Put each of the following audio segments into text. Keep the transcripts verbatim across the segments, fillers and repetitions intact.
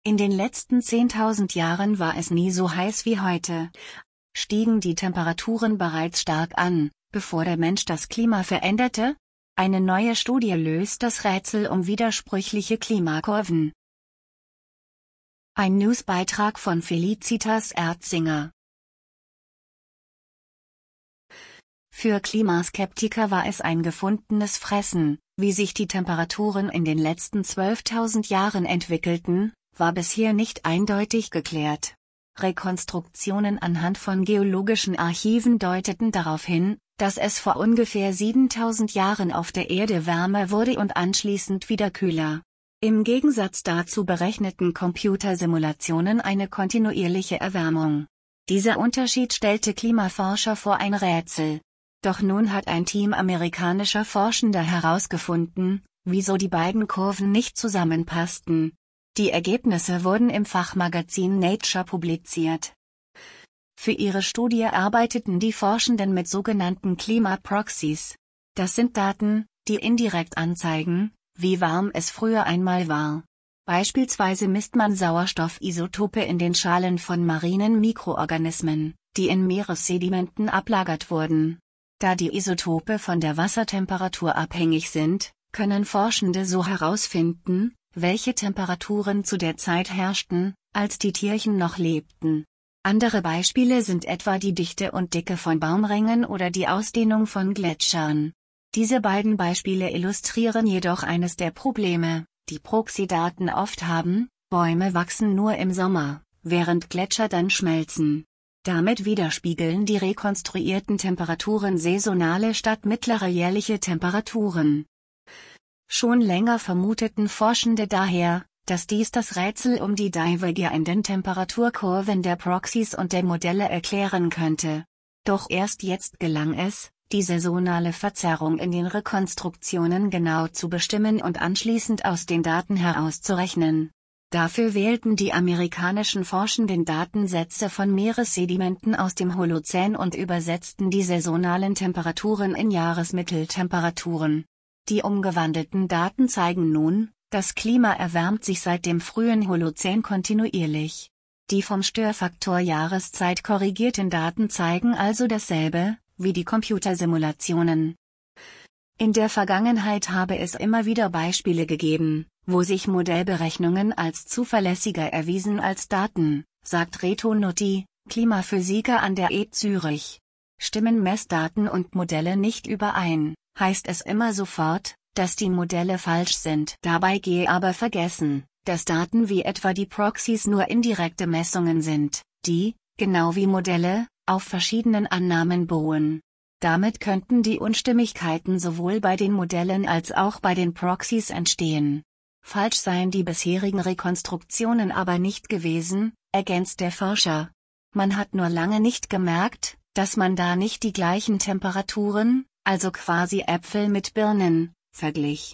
In den letzten zehntausend Jahren war es nie so heiß wie heute. Stiegen die Temperaturen bereits stark an, bevor der Mensch das Klima veränderte? Eine neue Studie löst das Rätsel um widersprüchliche Klimakurven. Ein Newsbeitrag von Felicitas Erzinger. Für Klimaskeptiker war es ein gefundenes Fressen, wie sich die Temperaturen in den letzten zwölftausend Jahren entwickelten, war bisher nicht eindeutig geklärt. Rekonstruktionen anhand von geologischen Archiven deuteten darauf hin, dass es vor ungefähr siebentausend Jahren auf der Erde wärmer wurde und anschließend wieder kühler. Im Gegensatz dazu berechneten Computersimulationen eine kontinuierliche Erwärmung. Dieser Unterschied stellte Klimaforscher vor ein Rätsel. Doch nun hat ein Team amerikanischer Forschender herausgefunden, wieso die beiden Kurven nicht zusammenpassten. Die Ergebnisse wurden im Fachmagazin Nature publiziert. Für ihre Studie arbeiteten die Forschenden mit sogenannten Klimaproxies. Das sind Daten, die indirekt anzeigen, wie warm es früher einmal war. Beispielsweise misst man Sauerstoffisotope in den Schalen von marinen Mikroorganismen, die in Meeressedimenten ablagert wurden. Da die Isotope von der Wassertemperatur abhängig sind, können Forschende so herausfinden, welche Temperaturen zu der Zeit herrschten, als die Tierchen noch lebten. Andere Beispiele sind etwa die Dichte und Dicke von Baumringen oder die Ausdehnung von Gletschern. Diese beiden Beispiele illustrieren jedoch eines der Probleme, die Proxy-Daten oft haben: Bäume wachsen nur im Sommer, während Gletscher dann schmelzen. Damit widerspiegeln die rekonstruierten Temperaturen saisonale statt mittlere jährliche Temperaturen. Schon länger vermuteten Forschende daher, dass dies das Rätsel um die divergierenden Temperaturkurven der Proxys und der Modelle erklären könnte. Doch erst jetzt gelang es, die saisonale Verzerrung in den Rekonstruktionen genau zu bestimmen und anschließend aus den Daten herauszurechnen. Dafür wählten die amerikanischen Forschenden Datensätze von Meeressedimenten aus dem Holozän und übersetzten die saisonalen Temperaturen in Jahresmitteltemperaturen. Die umgewandelten Daten zeigen nun, das Klima erwärmt sich seit dem frühen Holozän kontinuierlich. Die vom Störfaktor Jahreszeit korrigierten Daten zeigen also dasselbe, wie die Computersimulationen. In der Vergangenheit habe es immer wieder Beispiele gegeben, wo sich Modellberechnungen als zuverlässiger erwiesen als Daten, sagt Reto Nutti, Klimaphysiker an der E T H Zürich. Stimmen Messdaten und Modelle nicht überein, heißt es immer sofort, dass die Modelle falsch sind. Dabei gehe aber vergessen, dass Daten wie etwa die Proxys nur indirekte Messungen sind, die, genau wie Modelle, auf verschiedenen Annahmen beruhen. Damit könnten die Unstimmigkeiten sowohl bei den Modellen als auch bei den Proxys entstehen. Falsch seien die bisherigen Rekonstruktionen aber nicht gewesen, ergänzt der Forscher. Man hat nur lange nicht gemerkt, dass man da nicht die gleichen Temperaturen, also quasi Äpfel mit Birnen, verglich.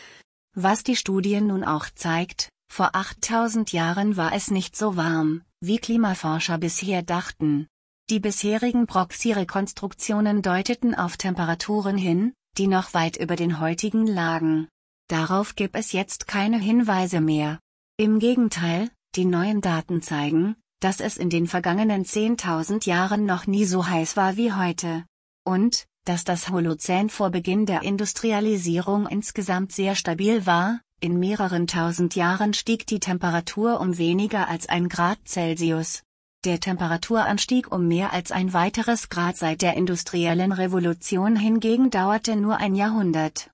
Was die Studie nun auch zeigt: Vor achttausend Jahren war es nicht so warm, wie Klimaforscher bisher dachten. Die bisherigen Proxy-Rekonstruktionen deuteten auf Temperaturen hin, die noch weit über den heutigen lagen. Darauf gibt es jetzt keine Hinweise mehr. Im Gegenteil, die neuen Daten zeigen, dass es in den vergangenen zehntausend Jahren noch nie so heiß war wie heute. Und, dass das Holozän vor Beginn der Industrialisierung insgesamt sehr stabil war: In mehreren tausend Jahren stieg die Temperatur um weniger als ein Grad Celsius. Der Temperaturanstieg um mehr als ein weiteres Grad seit der industriellen Revolution hingegen dauerte nur ein Jahrhundert.